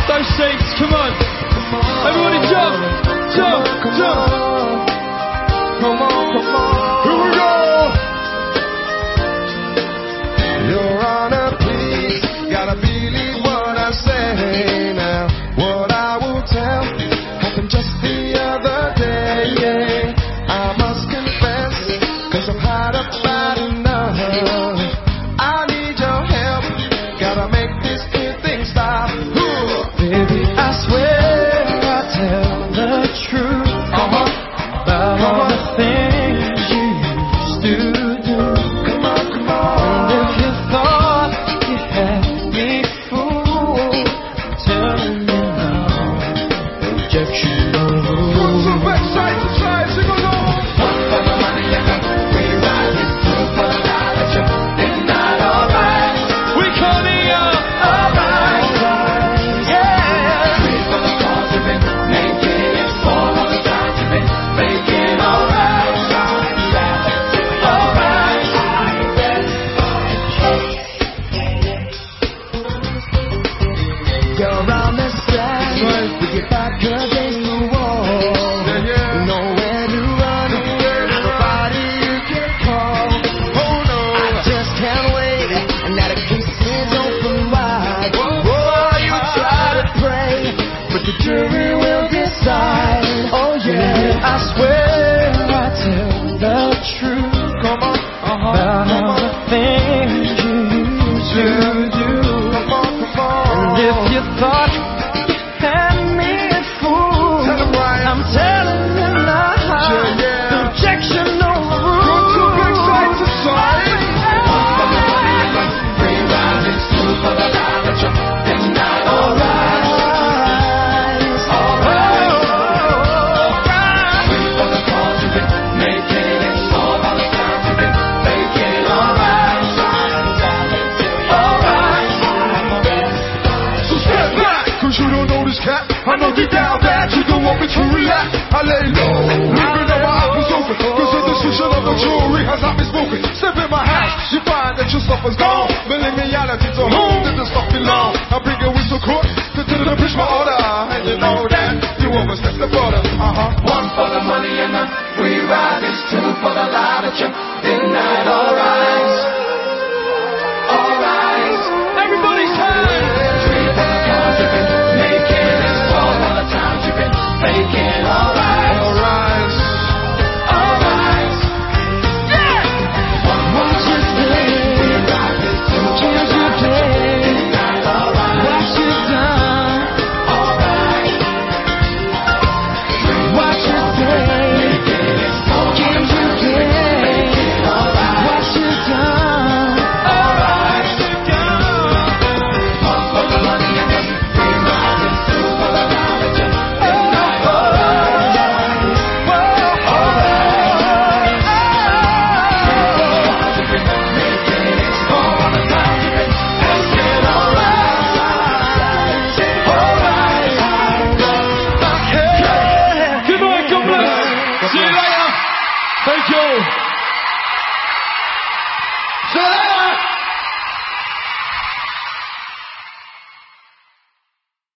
those seats, come on. Everybody jump, jump, jump. Come on, come on. Here we go. Your Honor, please, gotta believe what I say now. What I will tell happened just the other day. Yeah. I must confess, 'cause I've had about enough. I need your help, gotta make this thing stop. Baby, I swear I tell the truth about all the things you used to do. Come on, come on. And if you thought you had me fooled, I'm telling you now, objectionable. Put some back side to side, sing along. One for the money and the we ride it. Two for the knowledge of it's not alright. We call it Alright, yeah. Three for the cause you've been making it. Four for the times you've been making alright. Alright. You're on the side. We get back against the wall. Nowhere to run. Nobody you can call. Oh no, I just can't wait. And now the case is open wide. Oh, you try to pray, but the jury will decide. Oh yeah, I swear I tell the truth. Come on, about all the things you used to do. Come on, come on. And if you thought you had me fooled, I'm telling you now, objection overruled. Go to big side to side. One for the money and the free ride. It's two for the knowledge of it's not alright. Alright. Three for the cause you've been making it. Four for the times you've been making alright. Alright. So step back, 'cause you don't know this cat. I know deep down that you don't want me to relax. I lay low, leaving all my options open, 'cause the decision of the jury has not been spoken. Step in my house, you find that your stuff is gone. But in reality, to whom did the stuff belong? I bring it with the court to push my order, and you know that you overstep the border. One for the money and the free ride. It's two for the lie that you did not alright. Alright. everybody's hands. Three for the cause you've been making it. Four for the times you've been making alright. Alright.